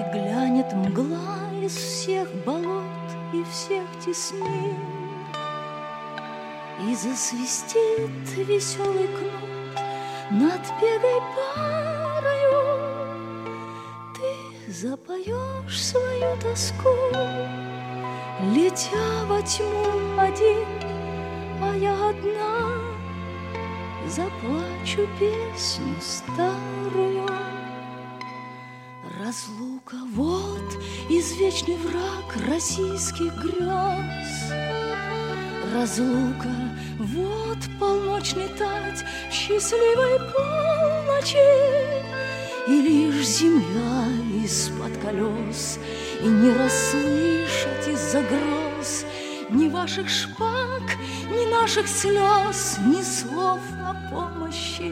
глянет мгла из всех болот и всех теснин, и засвистит веселый кнут над пегой парою. Ты запоешь свою тоску, летя во тьму один, а я одна заплачу песню старую. Разлука — вот извечный враг российских грез. Разлука — вот полночный тать счастливой полночи. И лишь земля из-под колес, и не расслышать из-за гроз ни ваших шпаг, ни наших слез, ни слов о помощи.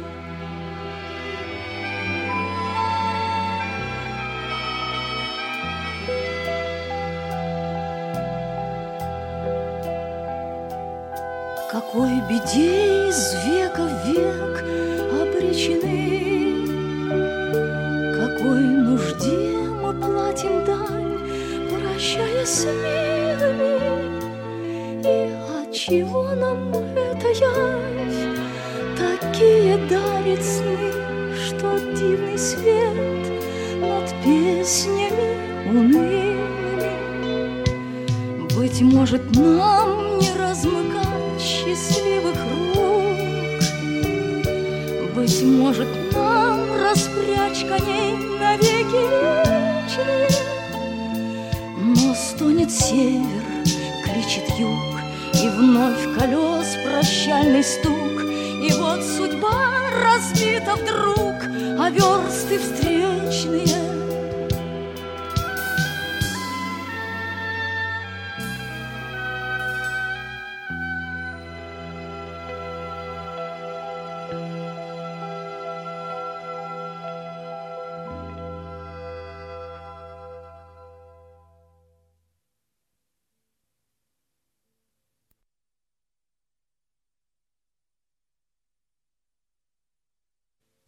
Какой беде из века в век обречены, какой нужде мы платим дань, прощаясь с милыми. И отчего нам эта явь такие дарит сны, что дивный свет над песнями унылыми? Быть может, нам не размыкать счастливых рук, быть может, нам распрячь коней навеки вечные. Но стонет север, кричит юг, и вновь колес прощальный стук. И вот судьба разбита вдруг, а версты встречные